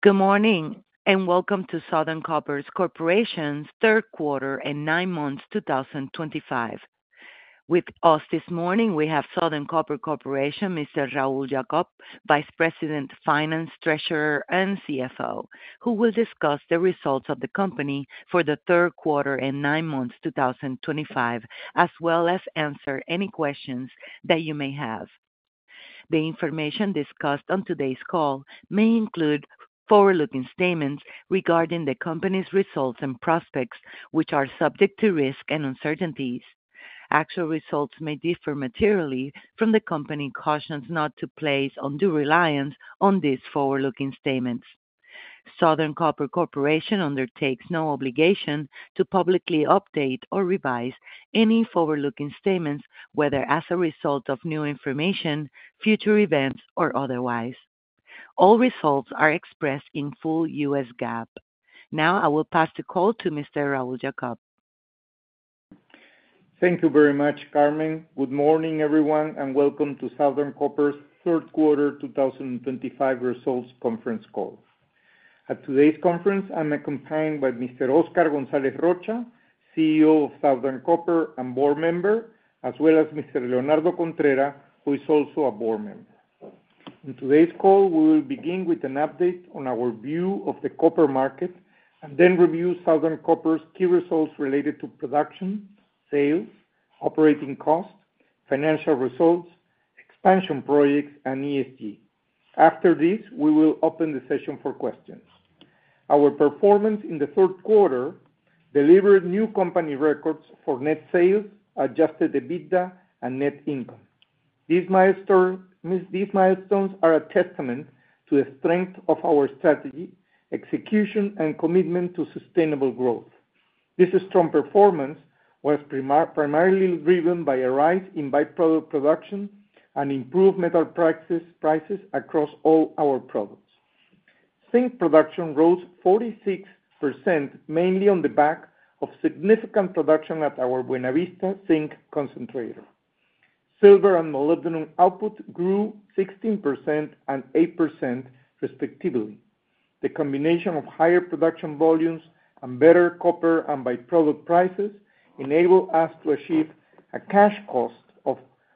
Good morning, and welcome to Southern Copper Corporation's third quarter and 9 months 2025. With us this morning, we have Southern Copper Corporation, Mr. Raul Jacob, Vice President, Finance, Treasurer, and CFO, who will discuss the results of the company for the third quarter and 9 months 2025, as well as answer any questions that you may have. The information discussed on today's call may include forward-looking statements regarding the company's results and prospects, which are subject to risk and uncertainties. Actual results may differ materially from the company cautions not to place undue reliance on these forward-looking statements. Southern Copper Corporation undertakes no obligation to publicly update or revise any forward-looking statements, whether as a result of new information, future events, or otherwise. All results are expressed in full U.S. GAAP. Now I will pass the call to Mr. Raul Jacob. Thank you very much, Carmen. Good morning, everyone, and welcome to Southern Copper's third quarter 2025 results conference call. At today's conference, I'm accompanied by Mr. Oscar González Rocha, CEO of Southern Copper and board member, as well as Mr. Leonardo Contreras, who is also a board member. In today's call, we will begin with an update on our view of the copper market and then review Southern Copper's key results related to production, sales, operating costs, financial results, expansion projects, and ESG. After this, we will open the session for questions. Our performance in the third quarter delivered new company records for net sales, adjusted EBITDA, and net income. These milestones are a testament to the strength of our strategy, execution, and commitment to sustainable growth. This strong performance was primarily driven by a rise in byproduct production and improved metal prices across all our products. Zinc production rose 46%, mainly on the back of significant production at our Buenavista zinc concentrator. Silver and molybdenum output grew 16% and 8%, respectively. The combination of higher production volumes and better copper and byproduct prices enabled us to achieve a cash cost of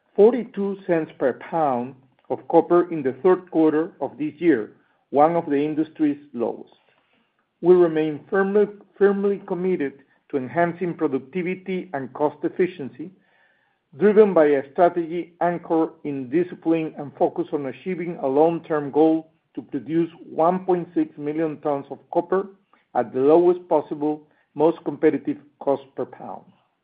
42 cents per pound of copper in the third quarter of this year, one of the industry's lowest. We remain firmly committed to enhancing productivity and cost efficiency, driven by a strategy anchored in discipline and focus on achieving a long-term goal to produce 1.6 million tons of copper at the lowest possible, most competitive cost per pound.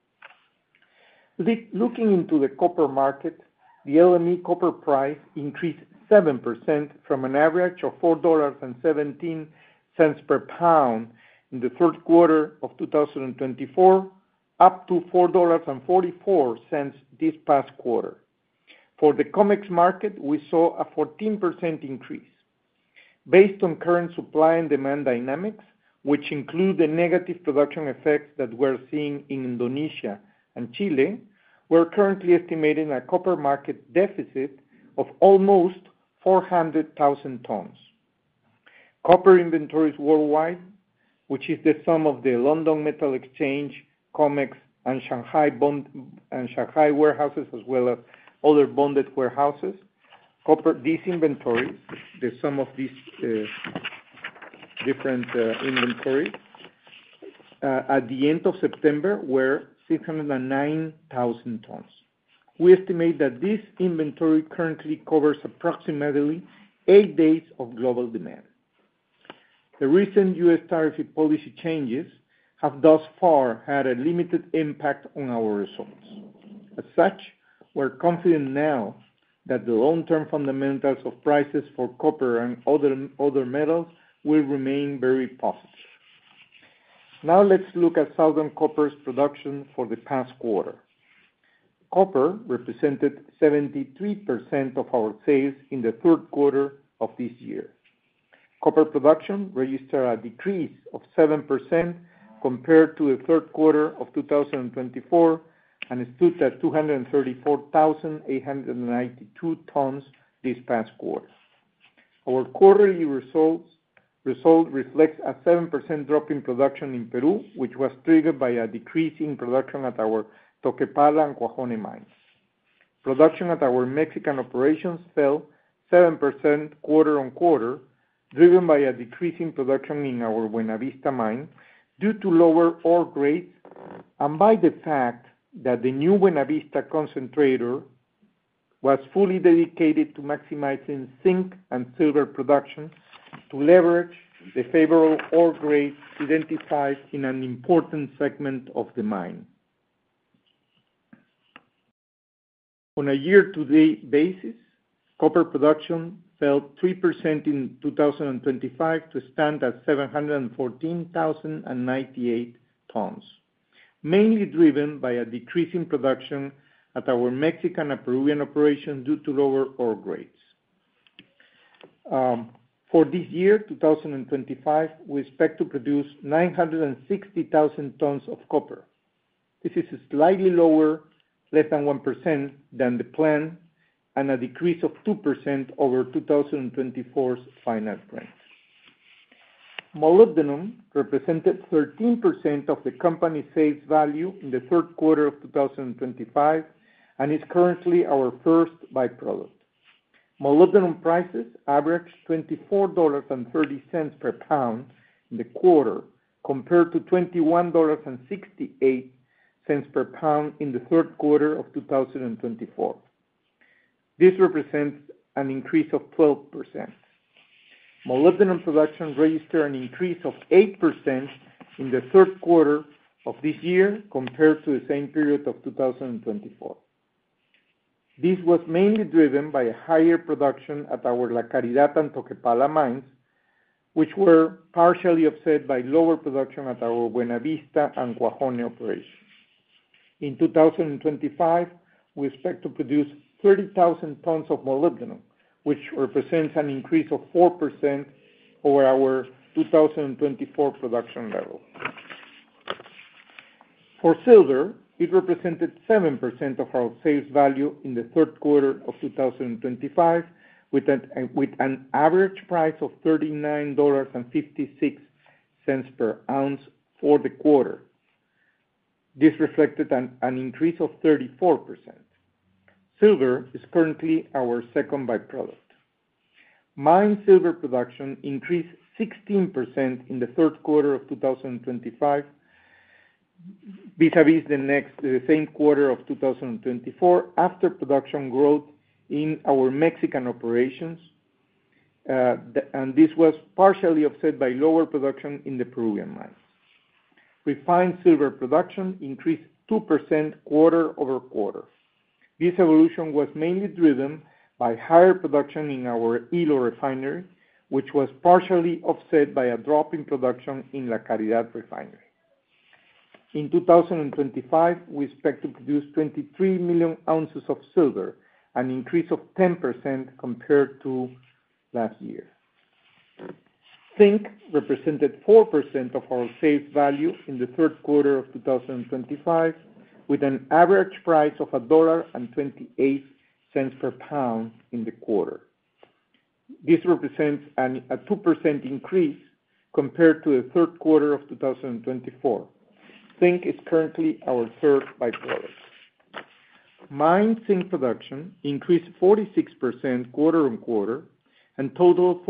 Looking into the copper market, the LME copper price increased 7% from an average of $4.17 per pound in the third quarter of 2024 up to $4.44 this past quarter. For the COMEX market, we saw a 14% increase. Based on current supply and demand dynamics, which include the negative production effects that we're seeing in Indonesia and Chile, we're currently estimating a copper market deficit of almost 400,000 tons. Copper inventories worldwide, which is the sum of the London Metal Exchange, COMEX, and Shanghai warehouses, as well as other bonded warehouses. These inventories, the sum of these different inventories, at the end of September were 609,000 tons. We estimate that this inventory currently covers approximately 8 days of global demand. The recent U.S. tariff policy changes have thus far had a limited impact on our results. As such, we're confident now that the long-term fundamentals of prices for copper and other metals will remain very positive. Now let's look at Southern Copper's production for the past quarter. Copper represented 73% of our sales in the third quarter of this year. Copper production registered a decrease of 7% compared to the third quarter of 2024 and stood at 234,892 tons this past quarter. Our quarterly results result reflects a 7% drop in production in Peru, which was triggered by a decrease in production at our Toquepala and Cuajone mines. Production at our Mexican operations fell 7% quarter-on-quarter, driven by a decrease in production in our Buenavista mine due to lower ore grades and by the fact that the new Buenavista concentrator was fully dedicated to maximizing zinc and silver production to leverage the favorable ore grades identified in an important segment of the mine. On a year-to-date basis, copper production fell 3% in 2025 to stand at 714,098 tons, mainly driven by a decrease in production at our Mexican and Peruvian operations due to lower ore grades. For this year, 2025, we expect to produce 960,000 tons of copper. This is slightly lower, less than 1% than the plan, and a decrease of 2% over 2024's final print. Molybdenum represented 13% of the company's sales value in the third quarter of 2025 and is currently our first byproduct. Molybdenum prices averaged $24.30 per pound in the quarter, compared to $21.68 per pound in the third quarter of 2024. This represents an increase of 12%. Molybdenum production registered an increase of 8% in the third quarter of this year compared to the same period of 2024. This was mainly driven by a higher production at our La Caridad and Toquepala mines, which were partially offset by lower production at our Buenavista and Cuajone operations. In 2025, we expect to produce 30,000 tons of molybdenum, which represents an increase of 4% over our 2024 production level. For silver, it represented 7% of our sales value in the third quarter of 2025, with an average price of $39.56 per ounce for the quarter. This reflected an increase of 34%. Silver is currently our second byproduct. Mine silver production increased 16% in the third quarter of 2025 vis-à-vis the same quarter of 2024 after production growth in our Mexican operations, and this was partially offset by lower production in the Peruvian mines. Refined silver production increased 2% quarter-over-quarter. This evolution was mainly driven by higher production in our Ilo refinery, which was partially offset by a drop in production in La Caridad refinery. In 2025, we expect to produce 23 million ounces of silver, an increase of 10% compared to last year. Zinc represented 4% of our sales value in the third quarter of 2025, with an average price of $1.28 per pound in the quarter. This represents a 2% increase compared to the third quarter of 2024. Zinc is currently our third byproduct. Mine zinc production increased 46% quarter-on-quarter and totaled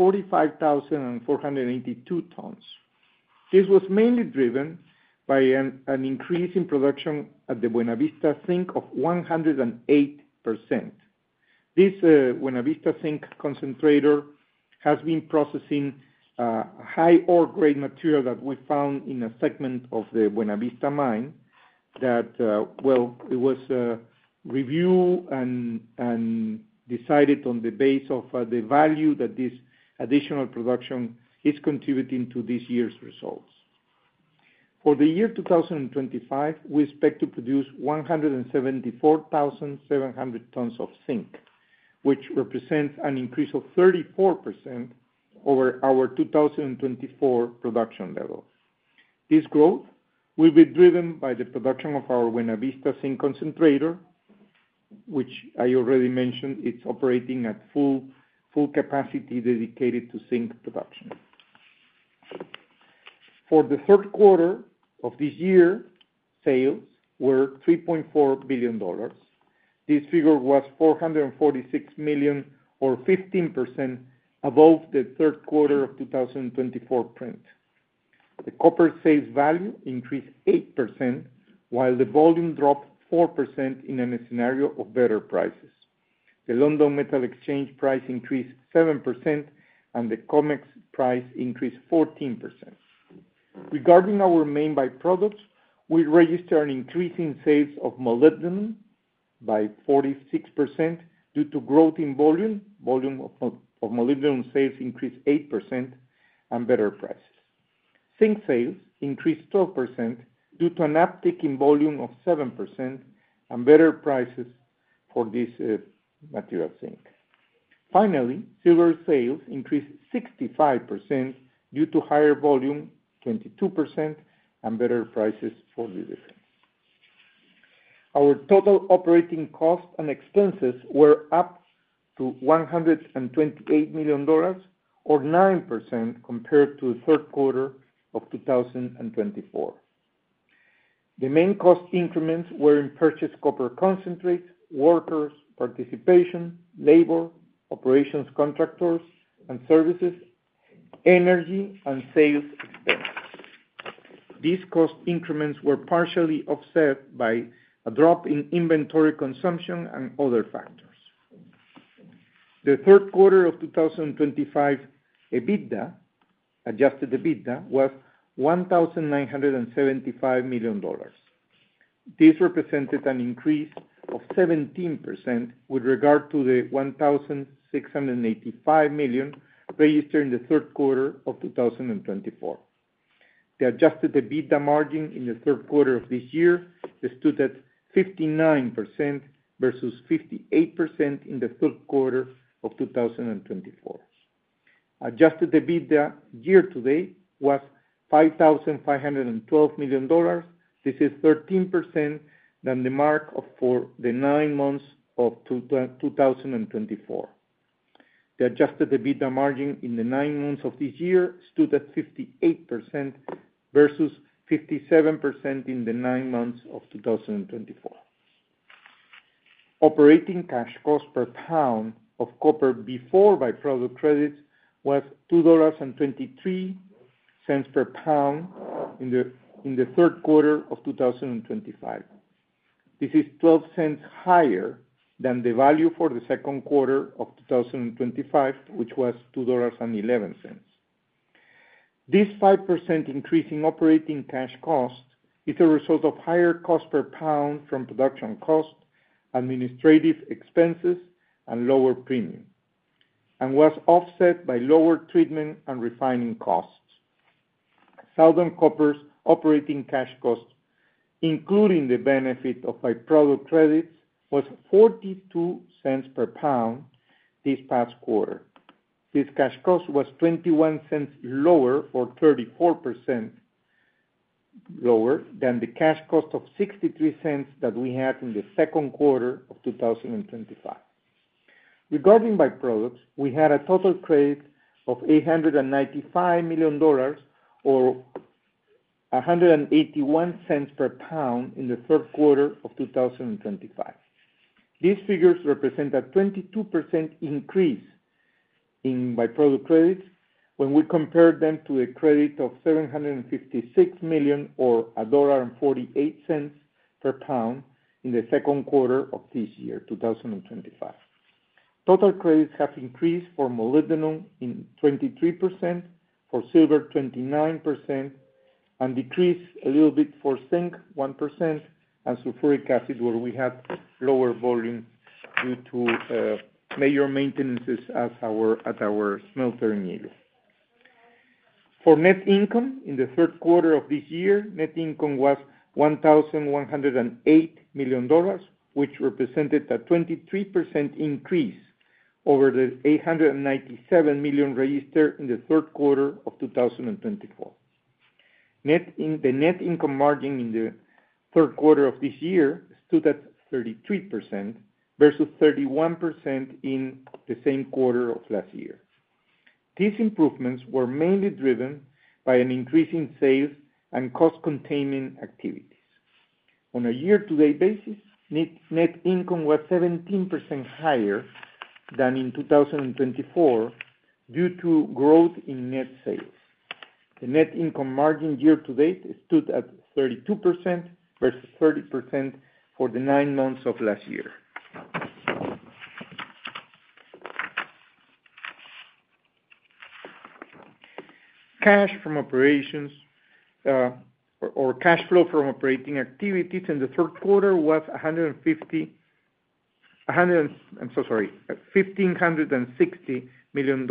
45,482 tons. This was mainly driven by an increase in production at the Buenavista zinc of 108%. This Buenavista zinc concentrator has been processing high ore grade material that we found in a segment of the Buenavista mine that, it was reviewed and decided on the basis of the value that this additional production is contributing to this year's results. For the year 2025, we expect to produce 174,700 tons of zinc, which represents an increase of 34% over our 2024 production level. This growth will be driven by the production of our Buenavista zinc concentrator, which I already mentioned, it's operating at full capacity dedicated to zinc production. For the third quarter of this year, sales were $3.4 billion. This figure was $446 million, or 15% above the third quarter of 2024 print. The copper sales value increased 8%, while the volume dropped 4% in a scenario of better prices. The London Metal Exchange price increased 7%, and the COMEX price increased 14%. Regarding our main byproducts, we registered an increase in sales of molybdenum by 46% due to growth in volume. Volume of molybdenum sales increased 8% and better prices. Zinc sales increased 12% due to an uptick in volume of 7% and better prices for this material zinc. Finally, silver sales increased 65% due to higher volume, 22%, and better prices for the difference. Our total operating costs and expenses were up to $128 million, or 9% compared to the third quarter of 2024. The main cost increments were in purchased copper concentrates, workers' participation, labor, operations contractors and services, energy, and sales expenses. These cost increments were partially offset by a drop in inventory consumption and other factors. The third quarter of 2025 EBITDA, adjusted EBITDA, was $1,975 million. This represented an increase of 17% with regard to the $1,685 million registered in the third quarter of 2024. The adjusted EBITDA margin in the third quarter of this year stood at 59% versus 58% in the third quarter of 2024. Adjusted EBITDA year-to-date was $5,512 million. This is 13% than the mark for the 9 months of 2024. The adjusted EBITDA margin in the 9 months of this year stood at 58% versus 57% in the 9 months of 2024. Operating cash cost per pound of copper before byproduct credits was $2.23 per pound in the third quarter of 2025. This is 12 cents higher than the value for the second quarter of 2025, which was $2.11. This 5% increase in operating cash cost is a result of higher cost per pound from production cost, administrative expenses, and lower premium, and was offset by lower treatment and refining costs. Southern Copper's operating cash cost, including the benefit of byproduct credits, was 42 cents per pound this past quarter. This cash cost was 21 cents lower, or 34% lower, than the cash cost of 63 cents that we had in the second quarter of 2025. Regarding byproducts, we had a total credit of $895 million, or 181 cents per pound in the third quarter of 2025. These figures represent a 22% increase in byproduct credits when we compare them to a credit of $756 million, or $1.48 per pound in the second quarter of this year, 2025. Total credits have increased for molybdenum in 23%, for silver 29%, and decreased a little bit for zinc 1%, and sulfuric acid, where we had lower volume due to major maintenances at our smelter in Ilo. For net income in the third quarter of this year, net income was $1,108 million, which represented a 23% increase over the $897 million registered in the third quarter of 2024. The net income margin in the third quarter of this year stood at 33% versus 31% in the same quarter of last year. These improvements were mainly driven by an increase in sales and cost containment activities. On a year-to-date basis, net income was 17% higher than in 2024 due to growth in net sales. The net income margin year-to-date stood at 32% versus 30% for the 9 months of last year. Cash from operations or cash flow from operating activities in the third quarter was $1,560 million,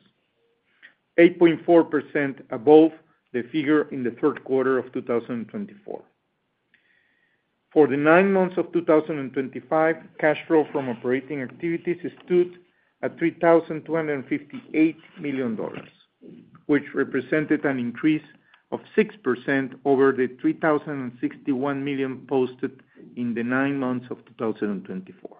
8.4% above the figure in the third quarter of 2024. For the 9 months of 2025, cash flow from operating activities stood at $3,258 million, which represented an increase of 6% over the $3,061 million posted in the 9 months of 2024.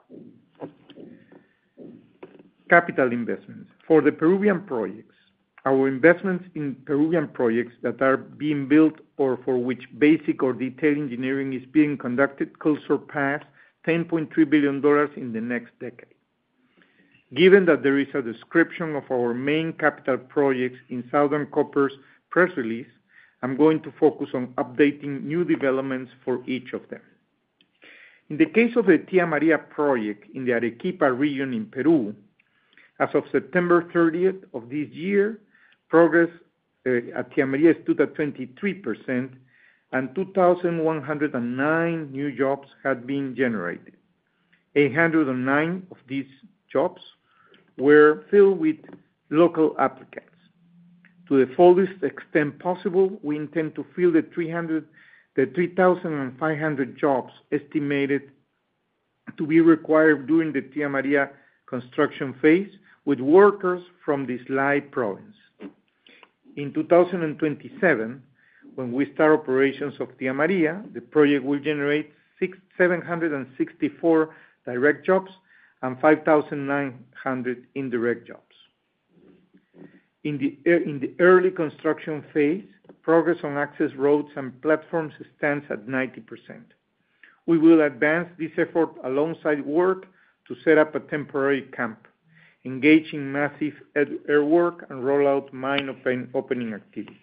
Capital investments. For the Peruvian projects, our investments in Peruvian projects that are being built or for which basic or detailed engineering is being conducted could surpass $10.3 billion in the next decade. Given that there is a description of our main capital projects in Southern Copper's press release, I'm going to focus on updating new developments for each of them. In the case of the Tía María project in the Arequipa region in Peru, as of September 30th of this year, progress at Tía María stood at 23%, and 2,109 new jobs had been generated. 809 of these jobs were filled with local applicants. To the fullest extent possible, we intend to fill the 3,500 jobs estimated to be required during the Tía María construction phase with workers from the Islay province. In 2027, when we start operations of Tía María, the project will generate 764 direct jobs and 5,900 indirect jobs. In the early construction phase, progress on access roads and platforms stands at 90%. We will advance this effort alongside work to set up a temporary camp, engage in massive earthwork, and roll out mine opening activities.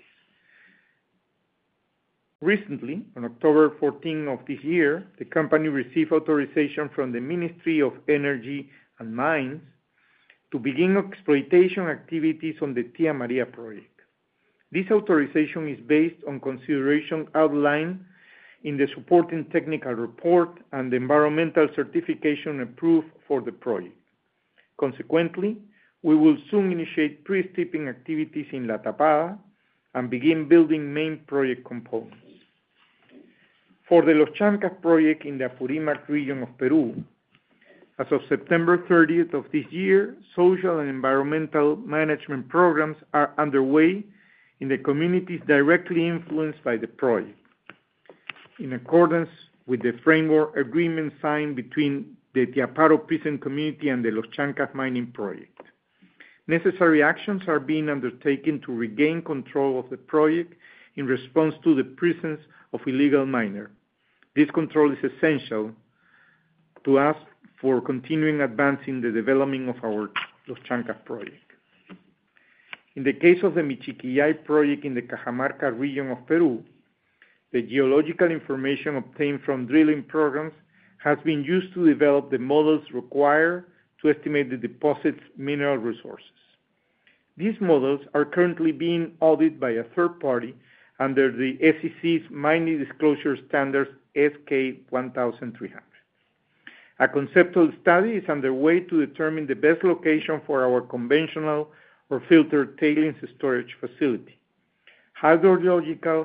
Recently, on October 14 of this year, the company received authorization from the Ministry of Energy and Mines to begin exploitation activities on the Tía María project. This authorization is based on consideration outlined in the supporting technical report and the environmental certification approved for the project. Consequently, we will soon initiate pre-stripping activities in La Tapada and begin building main project components. For the Los Chancas project in the Apurímac region of Peru, as of September 30th of this year, social and environmental management programs are underway in the communities directly influenced by the project, in accordance with the framework agreement signed between the Tiaparo Prison community and the Los Chancas mining project. Necessary actions are being undertaken to regain control of the project in response to the presence of illegal miners. This control is essential to us for continuing advancing the development of our Los Chancas project. In the case of the Michiquillay project in the Cajamarca region of Peru, the geological information obtained from drilling programs has been used to develop the models required to estimate the deposit's mineral resources. These models are currently being audited by a third party under the SEC's Mining Disclosure Standards SK 1300. A conceptual study is underway to determine the best location for our conventional or filtered tailings storage facility. Hydrogeological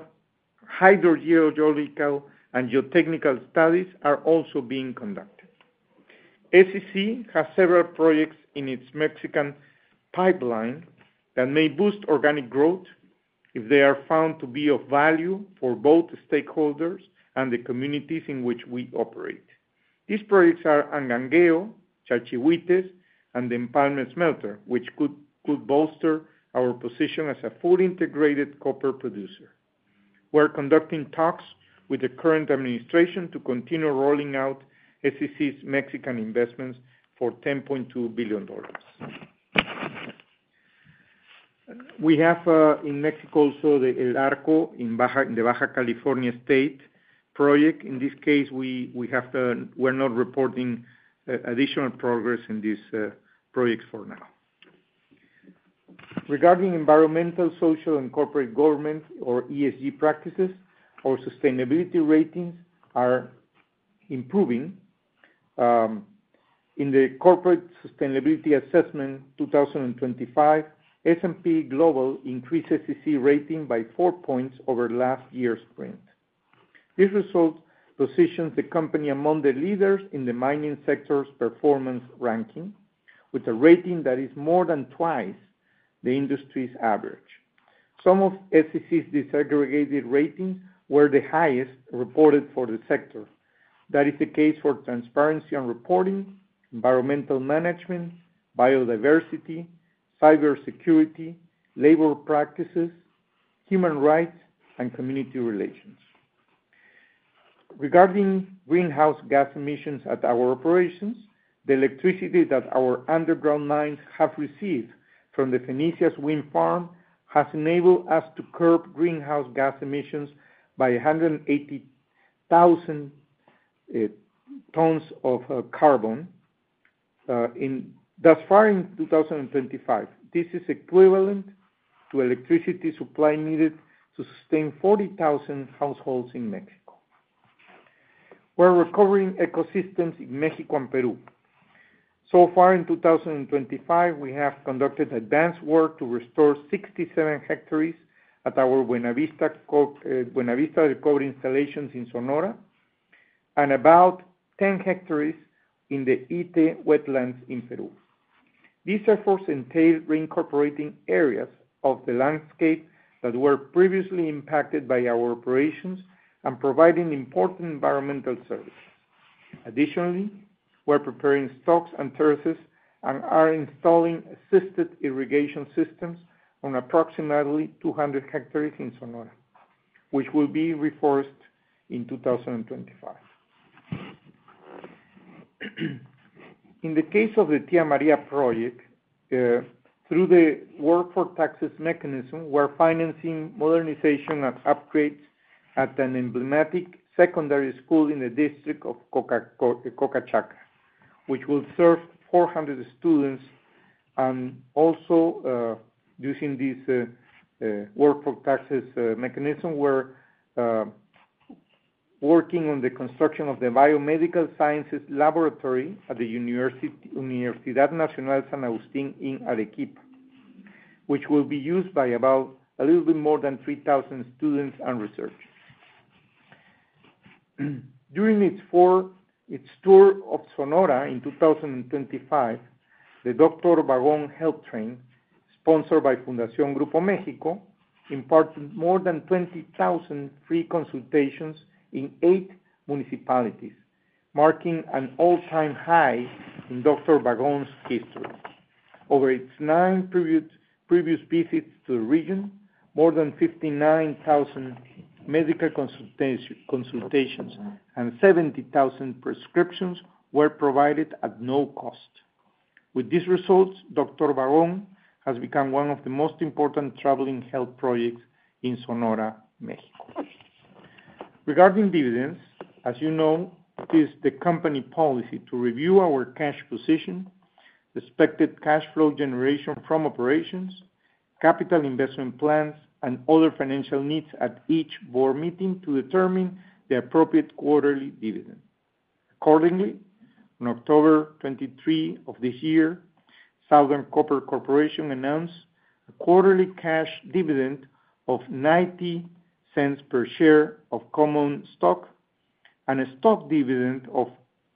and geotechnical studies are also being conducted. SEC has several projects in its Mexican pipeline that may boost organic growth if they are found to be of value for both stakeholders and the communities in which we operate. These projects are Angangueo, Chalchihuites, and the Empalme smelter, which could bolster our position as a fully integrated copper producer. We're conducting talks with the current administration to continue rolling out SCC's Mexican investments for $10.2 billion. We have in Mexico also the El Arco in the Baja California State project. In this case, we're not reporting additional progress in these projects for now. Regarding environmental, social, and corporate governance, or ESG practices, our sustainability ratings are improving. In the Corporate Sustainability Assessment 2025, S&P Global increased SCC rating by 4 points over last year's print. This result positions the company among the leaders in the mining sector's performance ranking, with a rating that is more than twice the industry's average. Some of SCC's disaggregated ratings were the highest reported for the sector. That is the case for transparency and reporting, environmental management, biodiversity, cybersecurity, labor practices, human rights, and community relations. Regarding greenhouse gas emissions at our operations, the electricity that our underground mines have received from the Fenicias wind farm has enabled us to curb greenhouse gas emissions by 180,000 tons of carbon thus far in 2025. This is equivalent to electricity supply needed to sustain 40,000 households in Mexico. We're recovering ecosystems in Mexico and Peru. So far in 2025, we have conducted advanced work to restore 67 hectares at our Buenavista recovery installations in Sonora, and about 10 hectares in the Ite wetlands in Peru. These efforts entail reincorporating areas of the landscape that were previously impacted by our operations and providing important environmental services. Additionally, we're preparing stocks and terraces and are installing assisted irrigation systems on approximately 200 hectares in Sonora, which will be reforested in 2025. In the case of the Tia Maria project, through the Work for Taxes mechanism, we're financing modernization and upgrades at an emblematic secondary school in the district of Cocachaca, which will serve 400 students, and also using this Work for Taxes mechanism, we're working on the construction of the Biomedical Sciences Laboratory at the Universidad Nacional San Agustín in Arequipa, which will be used by about a little bit more than 3,000 students and researchers. During its tour of Sonora in 2025, the Dr. Vagón Health Train, sponsored by Fundación Grupo México, imparted more than 20,000 free consultations in 8 municipalities, marking an all-time high in Dr. Vagón's history. Over its 9 previous visits to the region, more than 59,000 medical consultations and 70,000 prescriptions were provided at no cost. With these results, Dr. Vagón has become one of the most important traveling health projects in Sonora, Mexico. Regarding dividends, as you know, it is the company policy to review our cash position, expected cash flow generation from operations, capital investment plans, and other financial needs at each board meeting to determine the appropriate quarterly dividend. Accordingly, on October 23 of this year, Southern Copper Corporation announced a quarterly cash dividend of 90 cents per share of common stock and a stock dividend of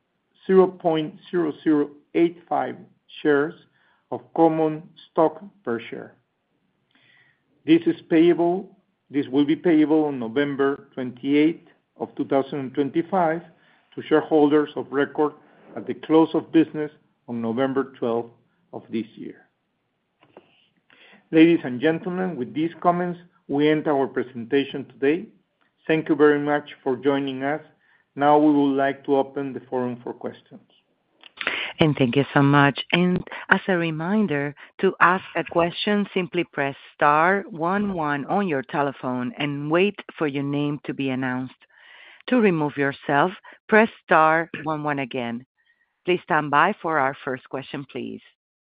0.0085 shares of common stock per share. This will be payable on November 28 of 2025 to shareholders of record at the close of business on November 12 of this year. Ladies and gentlemen, with these comments, we end our presentation today. Thank you very much for joining us. Now we would like to open the forum for questions. And thank you so much. And as a reminder, to ask a question, simply press star 11 on your telephone and wait for your name to be announced. To remove yourself, press star 11 again. Please stand by for our first question, please.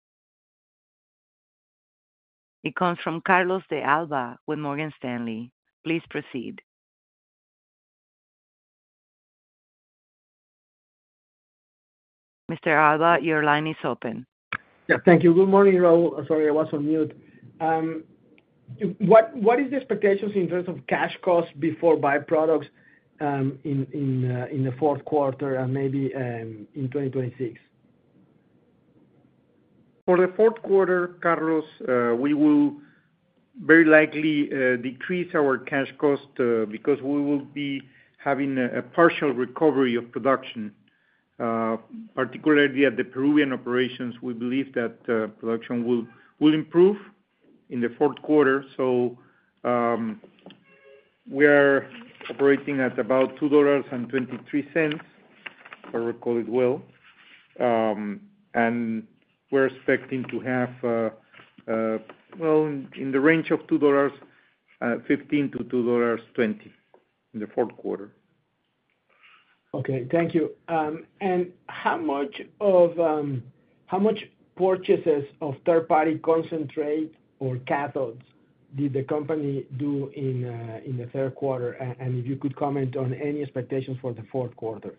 It comes from Carlos de Alba with Morgan Stanley. Please proceed. Mr. Alba, your line is open. Yeah, thank you. Good morning, Raul. Sorry, I was on mute. What is the expectations in terms of cash costs before byproducts in the fourth quarter and maybe in 2026? For the fourth quarter, Carlos, we will very likely decrease our cash cost because we will be having a partial recovery of production. Particularly at the Peruvian operations, we believe that production will improve in the fourth quarter. So we are operating at about $2.23, if I recall it well. And we're expecting to have, in the range of $2.15 to $2.20 in the fourth quarter. Okay, thank you. And how much purchases of third-party concentrate or cathodes did the company do in the third quarter? And if you could comment on any expectations for the fourth quarter.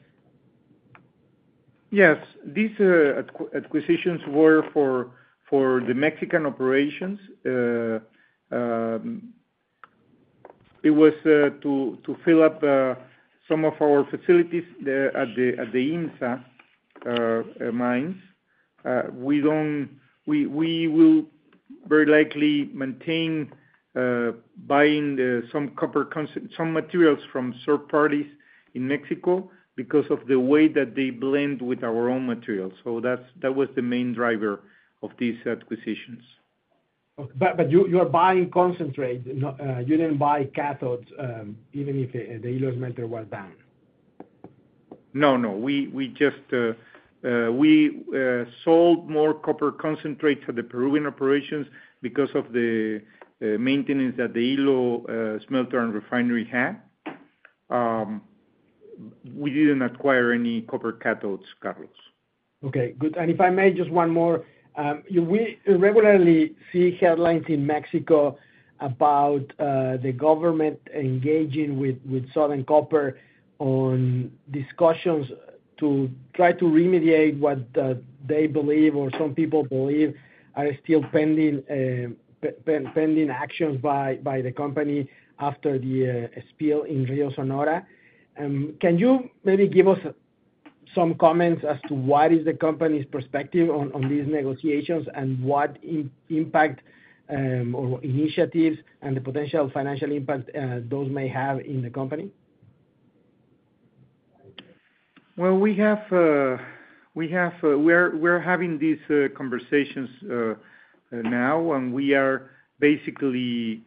Yes, these acquisitions were for the Mexican operations. It was to fill up some of our facilities at the IMMSA mines. We will very likely maintain buying some materials from third parties in Mexico because of the way that they blend with our own materials. So that was the main driver of these acquisitions. But you are buying concentrate. You didn't buy cathodes, even if the Ilo smelter was down. No. We just sold more copper concentrates at the Peruvian operations because of the maintenance that the Ilo smelter and refinery had. We didn't acquire any copper cathodes, Carlos. Okay, good. And if I may, just one more. We regularly see headlines in Mexico about the government engaging with Southern Copper on discussions to try to remediate what they believe or some people believe are still pending actions by the company after the spill in Rio Sonora. Can you maybe give us some comments as to what is the company's perspective on these negotiations and what impact or initiatives and the potential financial impact those may have in the company? Well, we're having these conversations now, and we are basically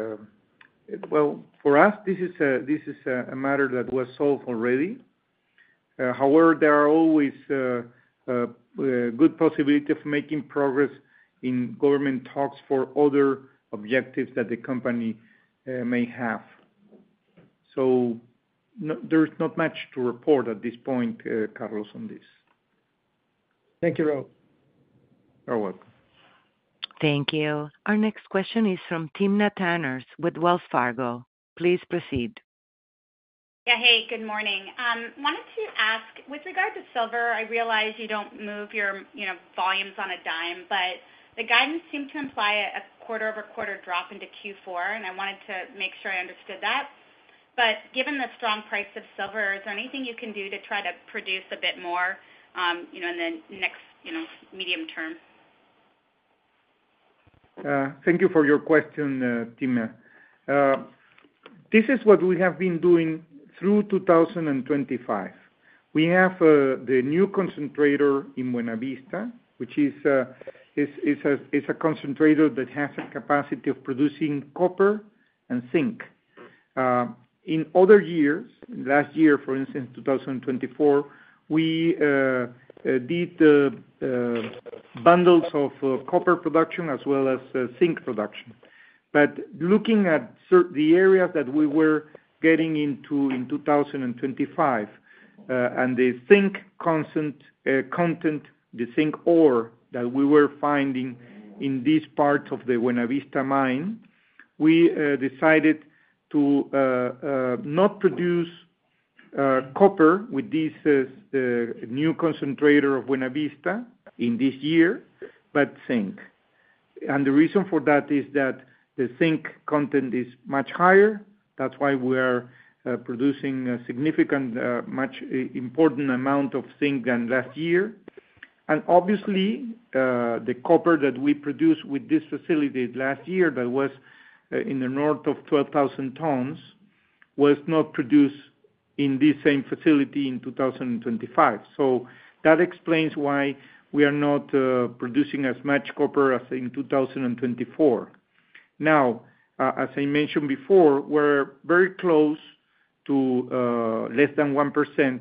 for us this is a matter that was solved already. However, there are always a good possibility of making progress in government talks for other objectives that the company may have. So there's not much to report at this point, Carlos, on this. Thank you, Raul. You're welcome. Thank you. Our next question is from Timna Tanners with Wells Fargo. Please proceed. Yeah, hey, good morning. Wanted to ask, with regard to silver, I realize you don't move your volumes on a dime, but the guidance seemed to imply a quarter-over-quarter drop into Q4, and I wanted to make sure I understood that. But given the strong price of silver, is there anything you can do to try to produce a bit more, in the next, medium term? Thank you for your question, Timna. This is what we have been doing through 2025. We have the new concentrator in Buenavista, which is is a concentrator that has a capacity of producing copper and zinc. In other years, last year, for instance, 2024, we did bundles of copper production as well as zinc production. But looking at the areas that we were getting into in 2025, and the zinc content, the zinc ore that we were finding in this part of the Buenavista mine, we decided to not produce copper with this new concentrator of Buenavista in this year, but zinc. And the reason for that is that the zinc content is much higher. That's why we are producing a significant, much important amount of zinc than last year. And obviously, the copper that we produced with this facility last year, that was in the north of 12,000 tons, was not produced in this same facility in 2025. So that explains why we are not producing as much copper as in 2024. Now, as I mentioned before, we're very close to less than 1%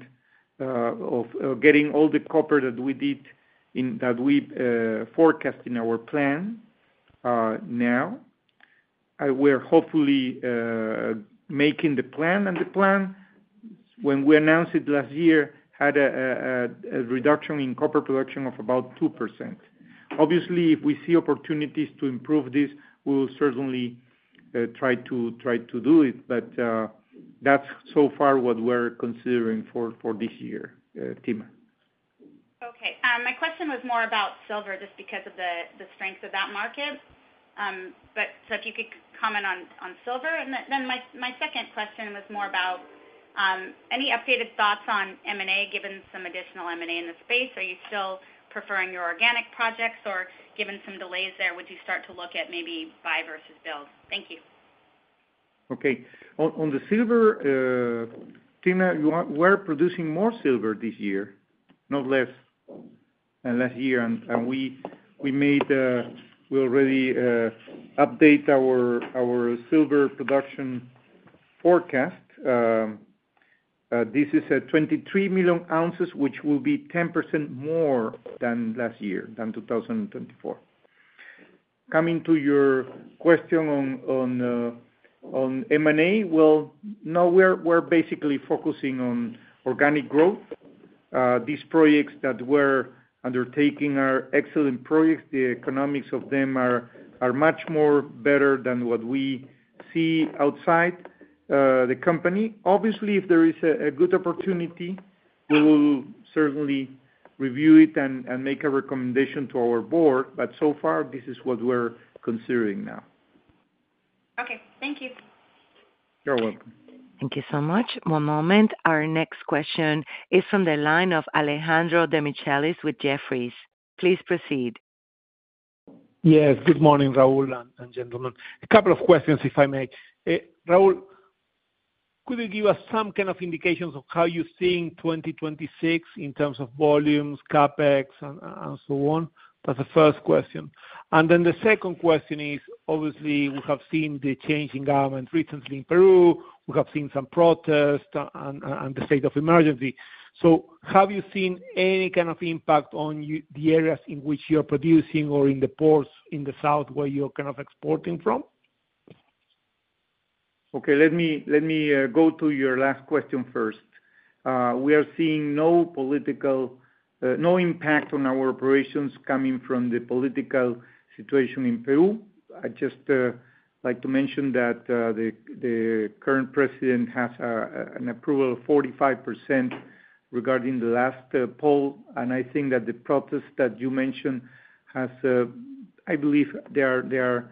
of getting all the copper that we did that we forecast in our plan now. We're hopefully making the plan, and the plan, when we announced it last year, had a reduction in copper production of about 2%. Obviously, if we see opportunities to improve this, we will certainly try to do it, but that's so far what we're considering for this year, Timna. Okay. My question was more about silver, just because of the strength of that market. But so if you could comment on silver, and then my second question was more about any updated thoughts on M&A, given some additional M&A in the space. Are you still preferring your organic projects, or given some delays there, would you start to look at maybe buy versus build? Thank you. Okay. On the silver, Timna, we're producing more silver this year, not less than last year, and we already update our silver production forecast. This is 23 million ounces, which will be 10% more than last year, than 2024. Coming to your question on M&A, well, no, we're basically focusing on organic growth. These projects that we're undertaking are excellent projects. The economics of them are much more better than what we see outside the company. Obviously, if there is a good opportunity, we will certainly review it and make a recommendation to our board, but so far, this is what we're considering now. Okay, thank you. You're welcome. Thank you so much. One moment. Our next question is from the line of Alejandro Demichelis with Jefferies. Please proceed. Yes, good morning, Raúl and gentlemen. A couple of questions, if I may. Raúl, could you give us some kind of indications of how you're seeing 2026 in terms of volumes, CapEx, and so on? That's the first question. And then the second question is, obviously, we have seen the change in government recently in Peru. We have seen some protests and the state of emergency. So have you seen any kind of impact on the areas in which you're producing or in the ports in the south where you're kind of exporting from? Okay, let me go to your last question first. We are seeing no impact on our operations coming from the political situation in Peru. I just like to mention that the current president has an approval of 45% regarding the last poll, and I think that the protests that you mentioned has, I believe, they are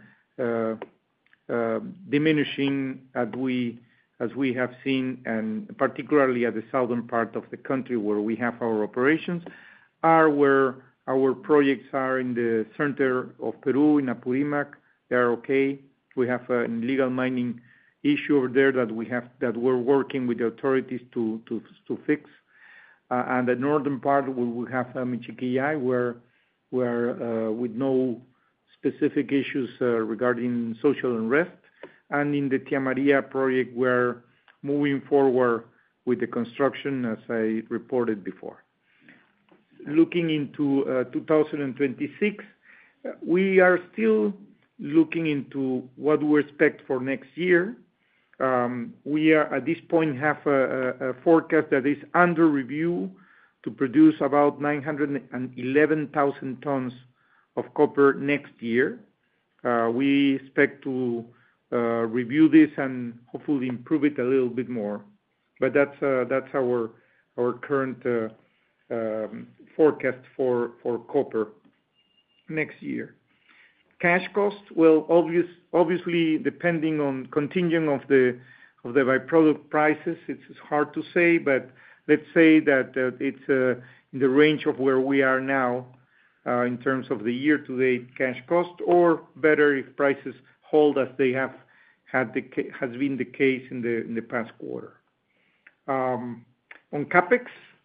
diminishing as we have seen, and particularly at the southern part of the country where we have our operations, where our projects are in the center of Peru, in Apurímac. They are okay. We have an illegal mining issue over there that we're working with the authorities to fix. And the northern part, we will have Michiquillay, where we're with no specific issues regarding social unrest. And in the Tía María project, we're moving forward with the construction, as I reported before. Looking into 2026, we are still looking into what we expect for next year. We are, at this point, have a forecast that is under review to produce about 911,000 tons of copper next year. We expect to review this and hopefully improve it a little bit more. But that's our current forecast for copper next year. Cash cost, well, obviously, depending on contingent of the byproduct prices, it's hard to say, but let's say that it's in the range of where we are now in terms of the year-to-date cash cost, or better if prices hold as they has been the case in the past quarter. On CapEx,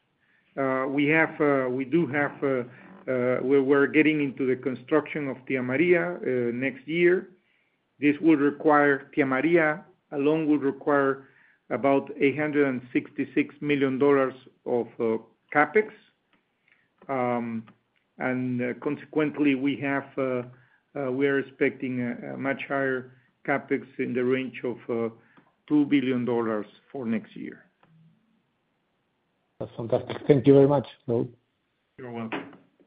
we're getting into the construction of Tía María next year. This will require, Tía María alone will require about $866 million of CapEx. And consequently, we are expecting a much higher CapEx in the range of $2 billion for next year. That's fantastic. Thank you very much, Raul. You're welcome.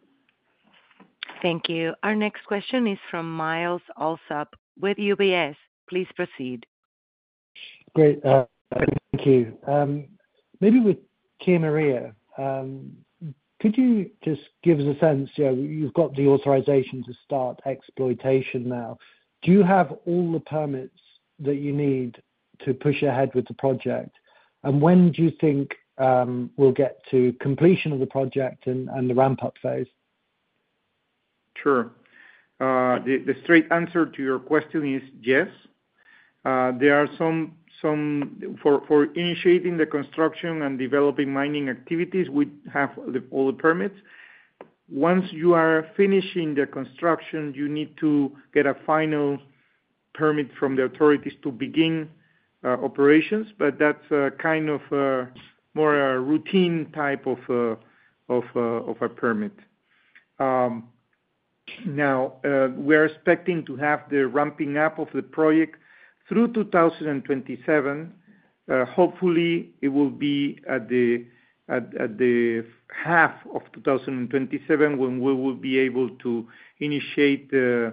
Thank you. Our next question is from Myles Allsop with UBS. Please proceed. Great. Thank you. Maybe with Tía María, could you just give us a sense, you've got the authorization to start exploitation now. Do you have all the permits that you need to push ahead with the project? And when do you think we'll get to completion of the project and the ramp-up phase? Sure. The straight answer to your question is yes. There are some for initiating the construction and developing mining activities, we have all the permits. Once you are finishing the construction, you need to get a final permit from the authorities to begin operations, but that's kind of more a routine type of a permit. Now, we're expecting to have the ramping up of the project through 2027. Hopefully, it will be at the half of 2027 when we will be able to initiate the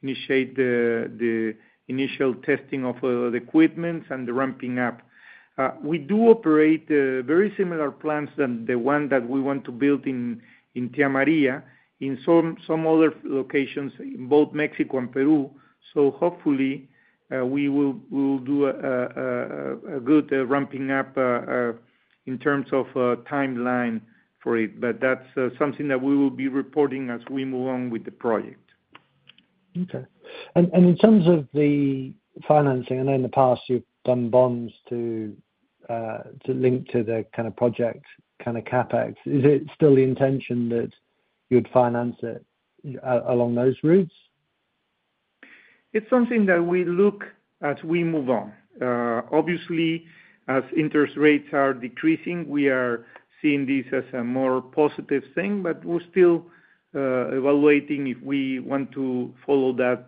initial testing of the equipment and the ramping up. We do operate very similar plants than the one that we want to build in Tía María, in some other locations in both Mexico and Peru. So hopefully, we will do a good ramping up in terms of timeline for it. But that's something that we will be reporting as we move on with the project. Okay. And in terms of the financing, I know in the past you've done bonds to link to the kind of project kind of CapEx. Is it still the intention that you'd finance it along those routes? It's something that we look as we move on. Obviously, as interest rates are decreasing, we are seeing this as a more positive thing, but we're still evaluating if we want to follow that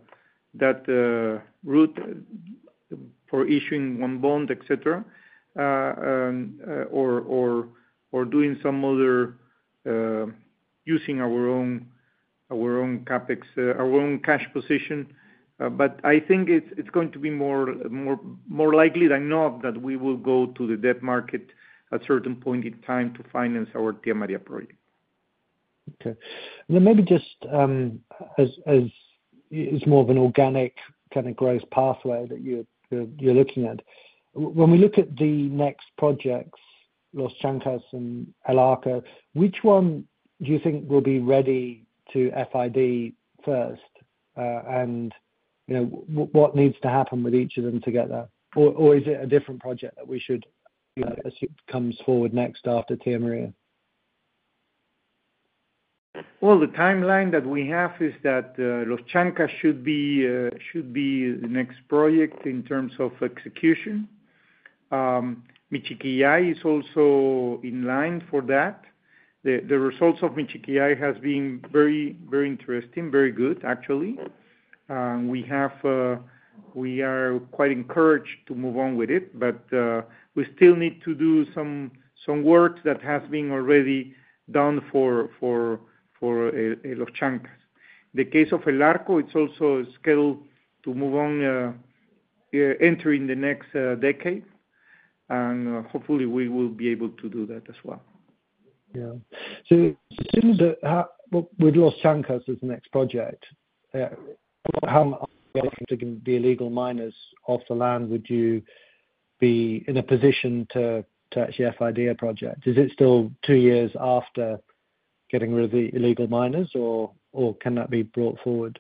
route for issuing one bond, etc., or doing some other using our own CapEx, our own cash position. But I think it's going to be more likely than not that we will go to the debt market at a certain point in time to finance our Tía María project. Okay. And then maybe just as it's more of an organic kind of growth pathway that you're looking at. When we look at the next projects, Los Chancas and El Arco, which one do you think will be ready to FID first? And what needs to happen with each of them to get there? Or is it a different project that we should assume comes forward next after Tía María? Well, the timeline that we have is that Los Chancas should be the next project in terms of execution. Michiquillay is also in line for that. The results of Michiquillay has been very, very interesting, very good, actually. We are quite encouraged to move on with it, but we still need to do some work that has been already done for Los Chancas. The case of El Arco, it's also scheduled to move on, entering the next decade, and hopefully we will be able to do that as well. Yeah. So with Los Chancas as the next project, how getting the illegal miners off the land would you be in a position to actually FID a project? Is it still 2 years after getting rid of the illegal miners, or can that be brought forward?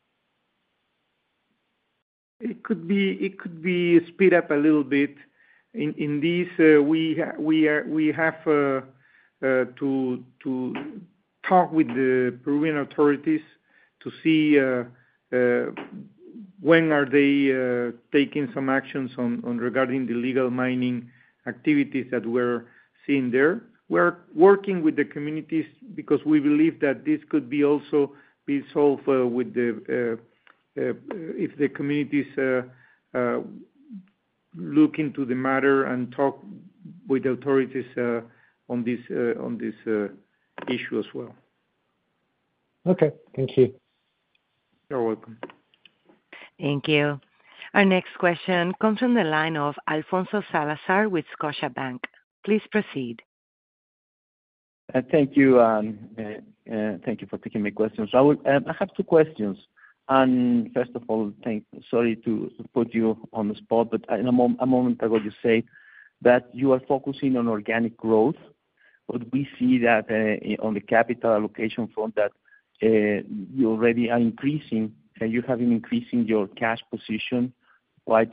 It could be speed up a little bit. In this, we have to talk with the Peruvian authorities to see when are they taking some actions on regarding the illegal mining activities that we're seeing there. We're working with the communities because we believe that this could be also be solved with the if the communities look into the matter and talk with the authorities on this issue as well. Okay, thank you. You're welcome. Thank you. Our next question comes from the line of Alfonso Salazar with Scotiabank. Please proceed. Thank you. Thank you for taking my questions. I have 2 questions. And first of all, sorry to put you on the spot, but a moment ago you said that you are focusing on organic growth, but we see that on the capital allocation front that you already are increasing, you have been increasing your cash position quite,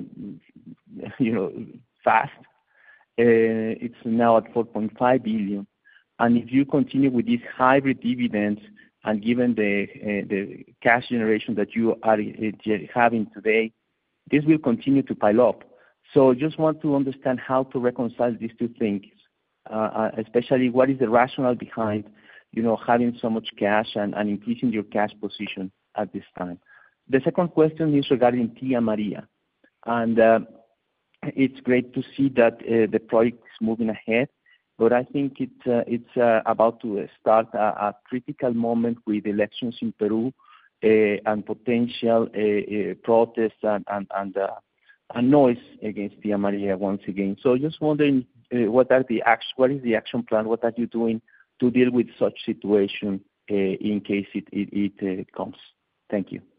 fast. It's now at 4.5 billion. And if you continue with these hybrid dividends, and given the cash generation that you are having today, this will continue to pile up. So just want to understand how to reconcile these 2 things, especially what is the rationale behind, having so much cash and increasing your cash position at this time. The second question is regarding Tía María, and it's great to see that the project is moving ahead. But I think it's about to start a critical moment with elections in Peru and potential protests and noise against Tía María once again. So just wondering what is the action plan? What are you doing to deal with such situation in case it comes? Thank you.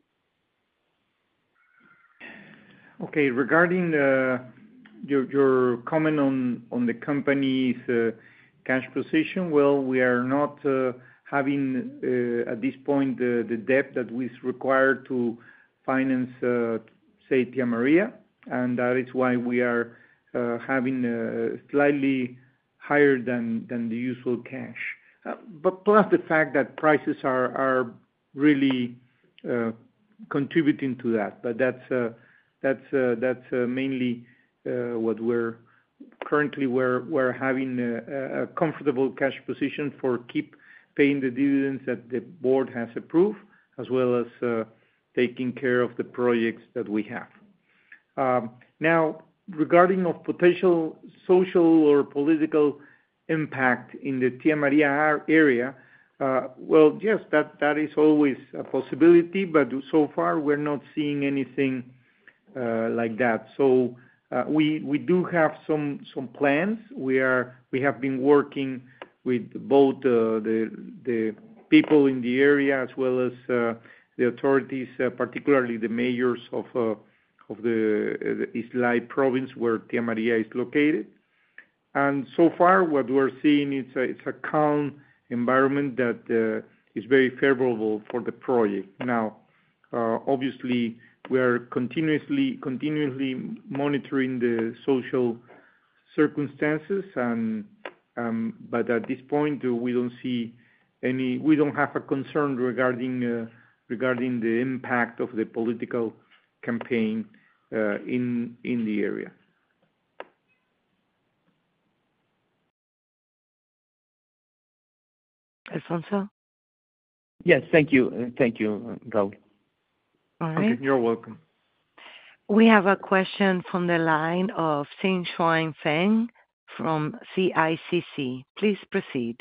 Okay, regarding your comment on the company's cash position, well, we are not having at this point the debt that is required to finance, say, Tía María, and that is why we are having slightly higher than the usual cash. But plus the fact that prices are really contributing to that. But that's mainly what we're currently having a comfortable cash position for keep paying the dividends that the board has approved, as well as taking care of the projects that we have. Now, regarding of potential social or political impact in the Tía María area, well, yes, that is always a possibility, but so far we're not seeing anything like that. So we do have some plans. We have been working with both the people in the area as well as the authorities, particularly the mayors of the Islay province where Tía María is located. And so far, what we're seeing is it's a calm environment that is very favorable for the project. Now, obviously, we are continuously monitoring the social circumstances, but at this point, we don't see we don't have a concern regarding the impact of the political campaign in the area. Alfonso? Yes, thank you. Thank you, Raul. All right. Okay, you're welcome. We have a question from the line of Xinshuang Feng from CICC. Please proceed.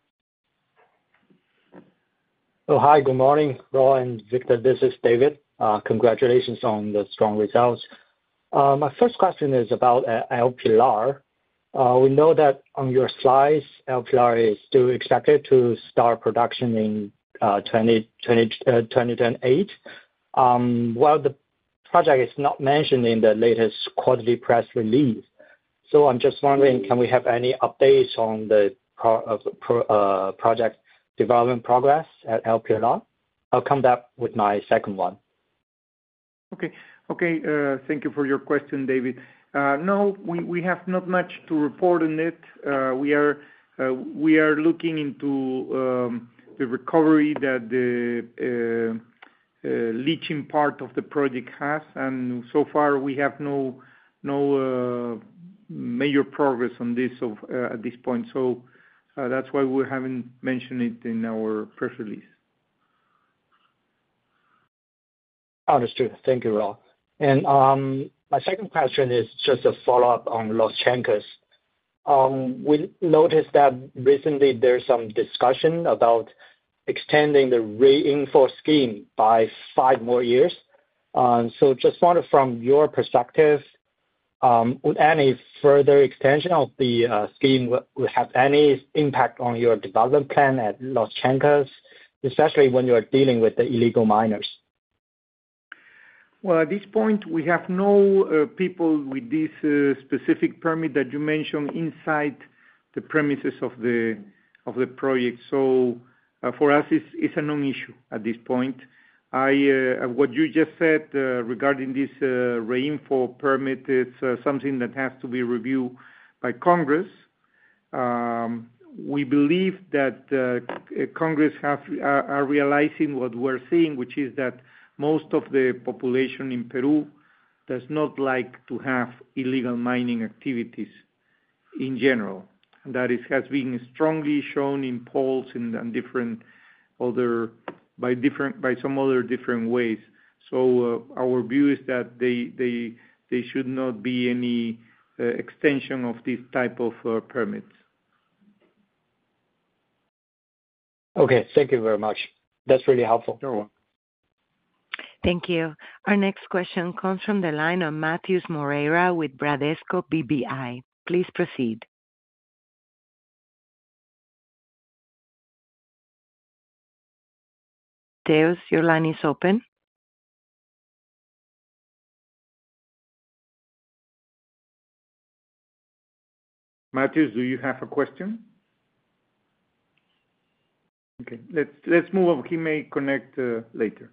Oh, hi, good morning, Raul and Victor. This is David. Congratulations on the strong results. My first question is about El Pilar. We know that on your slides, El Pilar is still expected to start production in 2028. While the project is not mentioned in the latest quarterly press release. So I'm just wondering, can we have any updates on the project development progress at El Pilar? I'll come back with my second one. Okay. Thank you for your question, David. No, we have not much to report on it. We are looking into the recovery that the leaching part of the project has, and so far we have no major progress on this at this point. So that's why we haven't mentioned it in our press release. Understood. Thank you, Raul. And my second question is just a follow-up on Los Chancas. We noticed that recently there's some discussion about extending the reinforce scheme by 5 more years. So just wonder from your perspective, would any further extension of the scheme would have any impact on your development plan at Los Chancas, especially when you are dealing with the illegal miners? Well, at this point, we have no people with this specific permit that you mentioned inside the premises of the project. So for us, it's a non-issue at this point. What you just said regarding this reinforce permit, it's something that has to be reviewed by Congress. We believe that Congress are realizing what we're seeing, which is that most of the population in Peru does not like to have illegal mining activities in general. And that has been strongly shown in polls and by some other different ways. So our view is that they should not be any extension of this type of permits. Okay, thank you very much. That's really helpful. You're welcome. Thank you. Our next question comes from the line of Matheus Moreira with Bradesco BBI. Please proceed. Mateus, your line is open. Matheus, do you have a question? Okay, let's move on. He may connect later.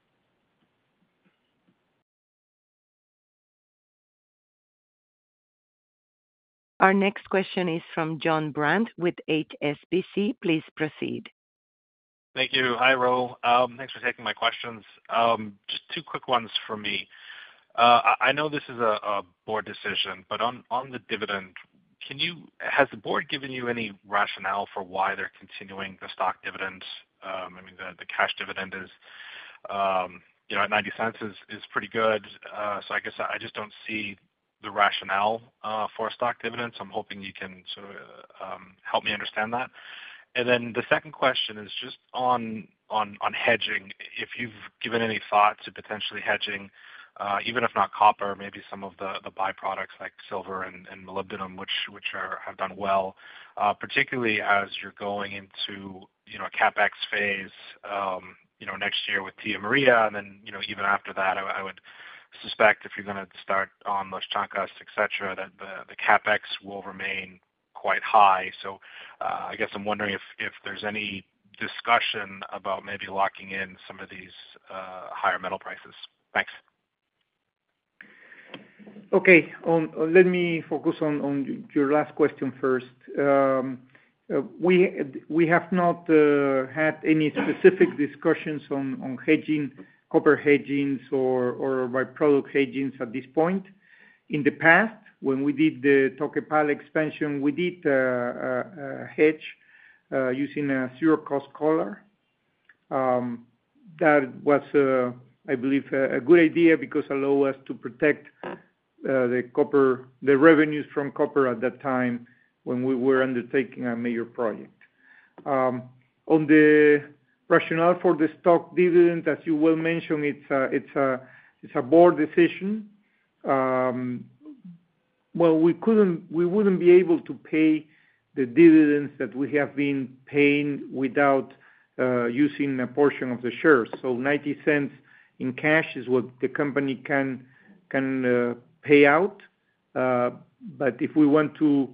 Our next question is from John Brandt with HSBC. Please proceed. Thank you. Hi, Raul. Thanks for taking my questions. Just 2 quick ones for me. I know this is a board decision, but on the dividend, has the board given you any rationale for why they're continuing the stock dividend? I mean, the cash dividend is, at 90 cents is pretty good. So I guess I just don't see the rationale for a stock dividend. So I'm hoping you can sort of help me understand that. And then the second question is just on hedging. If you've given any thought to potentially hedging, even if not copper, maybe some of the byproducts like silver and molybdenum, which have done well, particularly as you're going into a CapEx phase, next year with Tía María, and then even after that, I would suspect if you're going to start on Los Chancas, etc., that the CapEx will remain quite high. So I guess I'm wondering if there's any discussion about maybe locking in some of these higher metal prices. Thanks. Okay, let me focus on your last question first. we have not had any specific discussions on hedging, copper hedgings or by-product hedgings at this point. In the past, when we did the Toquepala expansion, we did hedge using a zero-cost collar. That was, I believe, a good idea because it allowed us to protect the revenues from copper at that time when we were undertaking a major project. On the rationale for the stock dividend, as you well mentioned, it's a board decision. Well, we wouldn't be able to pay the dividends that we have been paying without using a portion of the shares. So 90 cents in cash is what the company can pay out. But if we want to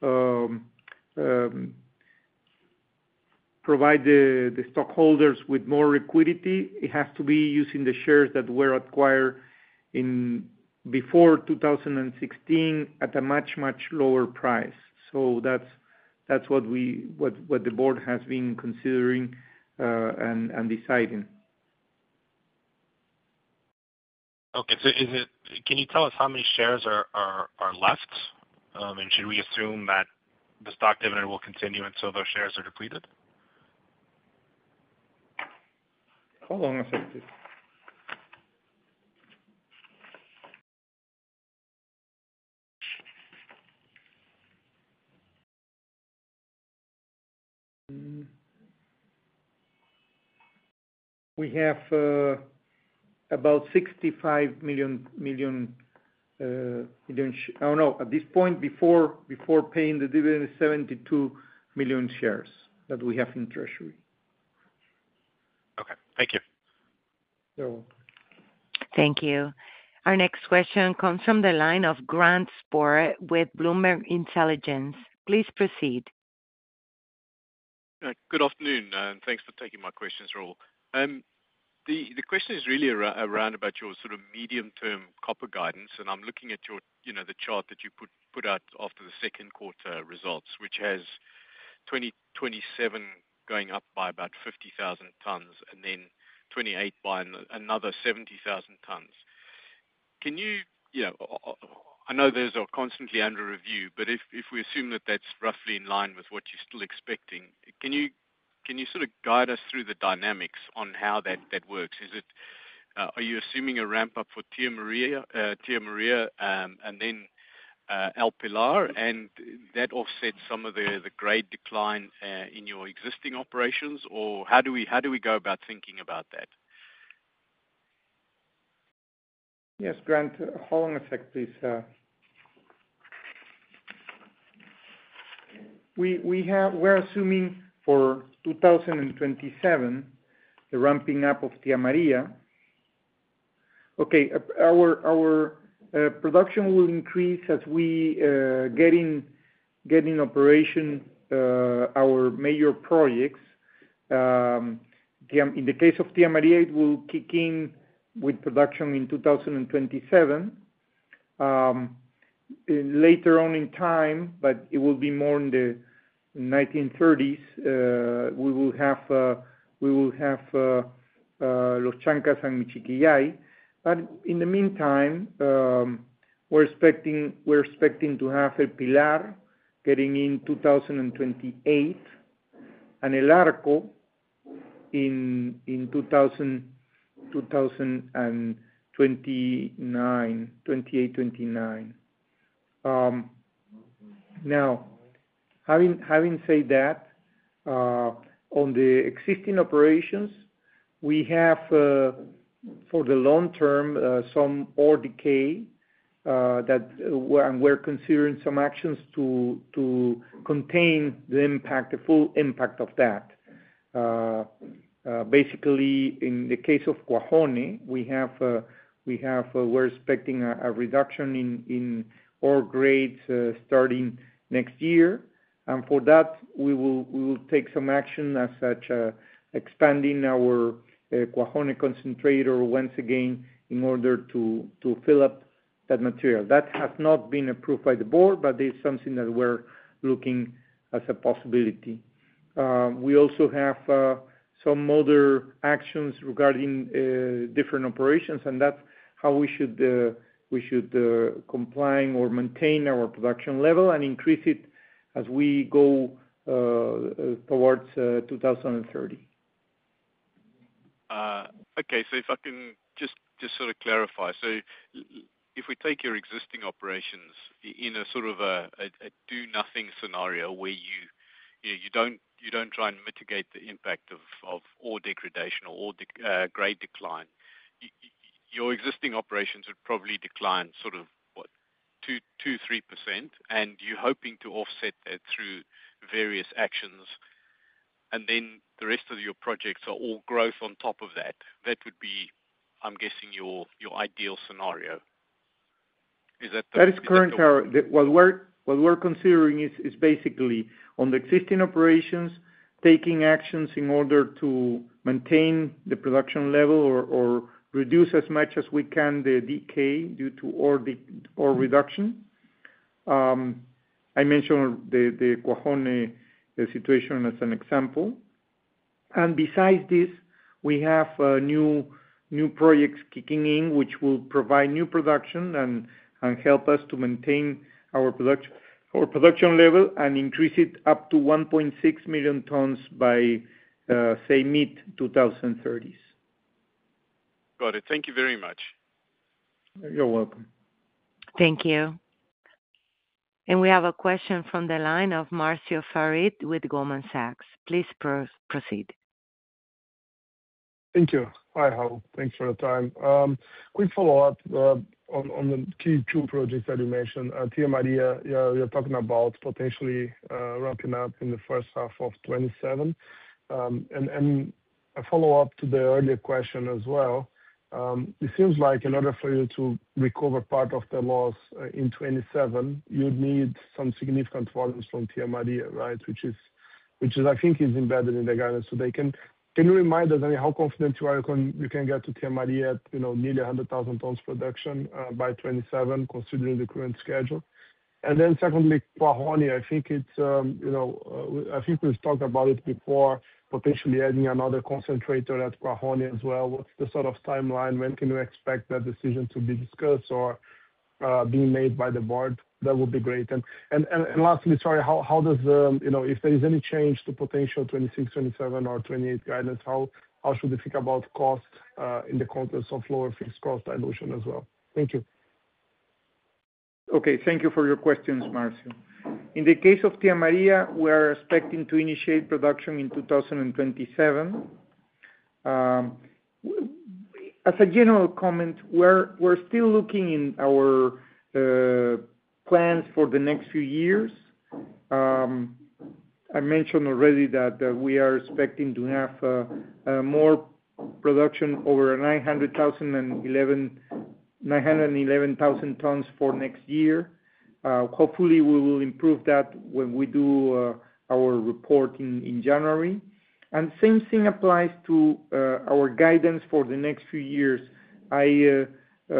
provide the stockholders with more liquidity, it has to be using the shares that were acquired before 2016 at a much lower price. So that's what the board has been considering and deciding. Okay, so can you tell us how many shares are left? And should we assume that the stock dividend will continue until those shares are depleted? Hold on a second, please. We have about 65 million. At this point, before paying the dividend, 72 million shares that we have in treasury. Okay, thank you. So, Thank you. Our next question comes from the line of Grant Sporre with Bloomberg Intelligence. Please proceed. Good afternoon, and thanks for taking my questions, Raul. The question is really around about your sort of medium-term copper guidance, and I'm looking at your, the chart that you put out after the second quarter results, which has 2027 going up by about 50,000 tons, and then 28 by another 70,000 tons. Can you, I know those are constantly under review, but if we assume that that's roughly in line with what you're still expecting, can you sort of guide us through the dynamics on how that works? Are you assuming a ramp up for Tia Maria, and then El Pilar, and that offsets some of the grade decline in your existing operations, or how do we go about thinking about that? Yes, Grant, hold on a sec, please. We're assuming for 2027 the ramping up of Tia Maria. Okay, our production will increase as we get in operation our major projects. In the case of Tia Maria, it will kick in with production in 2027. Later on in time, but it will be more in the 1930s. We will have Los Chancas and Michiquillay. But in the meantime, we're expecting to have El Pilar getting in 2028, and El Arco in 2029, 28, 29. Now, having said that, on the existing operations, we have for the long term some ore decay and we're considering some actions to contain the full impact of that. Basically, in the case of Cuajone, we're expecting a reduction in ore grades starting next year, and for that we will take some action as such, expanding our Cuajone concentrator once again in order to fill up that material. That has not been approved by the board, but it's something that we're looking as a possibility. We also have some other actions regarding different operations, and that's how we should comply or maintain our production level and increase it as we go towards 2030. Okay, so if I can just sort of clarify. So if we take your existing operations in a sort of a do-nothing scenario where you don't try and mitigate the impact of ore degradation or ore grade decline, your existing operations would probably decline sort of, 2-3%, and you're hoping to offset that through various actions, and then the rest of your projects are all growth on top of that. That would be, I'm guessing, your ideal scenario. Is that the... That is correct. What we're considering is basically on the existing operations, taking actions in order to maintain the production level or reduce as much as we can the decay due to ore reduction. I mentioned the Cuajone situation as an example. And besides this, we have new projects kicking in, which will provide new production and help us to maintain our production level and increase it up to 1.6 million tons by, say, mid-2030s. Got it. Thank you very much. You're welcome. Thank you. And we have a question from the line of Marcio Farid with Goldman Sachs. Please proceed. Thank you. Hi, Raul. Thanks for the time. Quick follow-up on the key two projects that you mentioned. Tia Maria, you're talking about potentially ramping up in the first half of 2027. And a follow-up to the earlier question as well. It seems like in order for you to recover part of the loss in 2027, you'd need some significant volumes from Tia Maria, right? Which is I think is embedded in the guidance today. Can you remind us how confident you are you can get to Tia Maria at nearly 100,000 tons production by 2027, considering the current schedule? And then secondly, Cuajone, I think it's I think we've talked about it before, potentially adding another concentrator at Cuajone as well. What's the sort of timeline? When can you expect that decision to be discussed or being made by the board? That would be great. And lastly, sorry, how does if there is any change to potential 26, 27, or 28 guidance, how should we think about cost in the context of lower fixed cost dilution as well? Thank you. Okay, thank you for your questions, Marcio. In the case of Tia Maria, we are expecting to initiate production in 2027. As a general comment, we're still looking in our plans for the next few years. I mentioned already that we are expecting to have more production over 911,000 tons for next year. Hopefully, we will improve that when we do our report in January. And same thing applies to our guidance for the next few years. I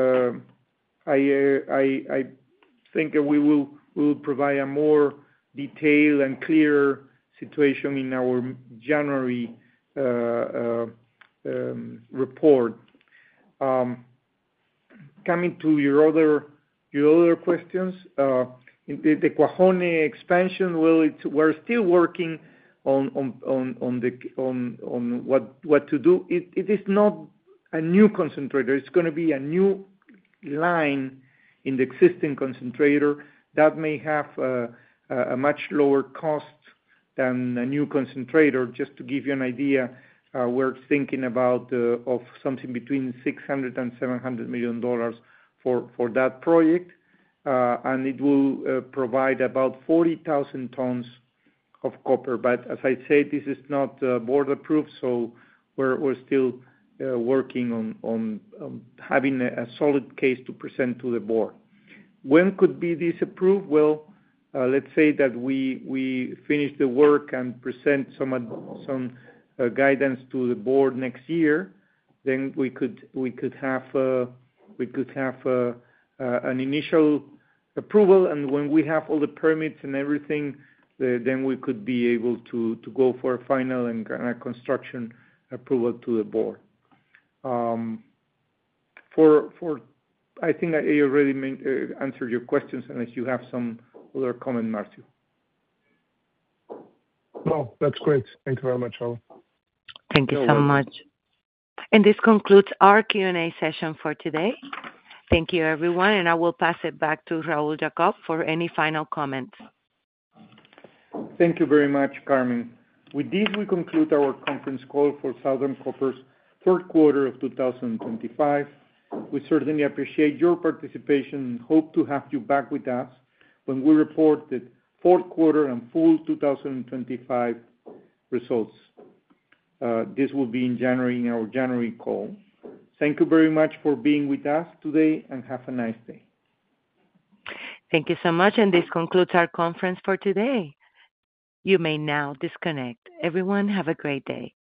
think we will provide a more detailed and clearer situation in our January report. Coming to your other questions, in the Cuajone expansion, well, we're still working on what to do. It is not a new concentrator. It's going to be a new line in the existing concentrator that may have a much lower cost than a new concentrator. Just to give you an idea, we're thinking about of something between $600 and $700 million for that project, and it will provide about 40,000 tons of copper. But as I said, this is not board approved, so we're still working on having a solid case to present to the board. When could be this approved? Well, let's say that we finish the work and present some guidance to the board next year, then we could have an initial approval, and when we have all the permits and everything then we could be able to go for a final and a construction approval to the board. I think I already answered your questions, unless you have some other comment, Marcio. No, that's great. Thank you very much, Raul. Thank you so much. And this concludes our Q&A session for today. Thank you, everyone, and I will pass it back to Raul Jacob for any final comments. Thank you very much, Carmen. With this, we conclude our conference call for Southern Copper's third quarter of 2025. We certainly appreciate your participation and hope to have you back with us when we report the fourth quarter and full 2025 results. This will be in January, in our January call. Thank you very much for being with us today, and have a nice day. Thank you so much, and this concludes our conference for today. You may now disconnect. Everyone, have a great day.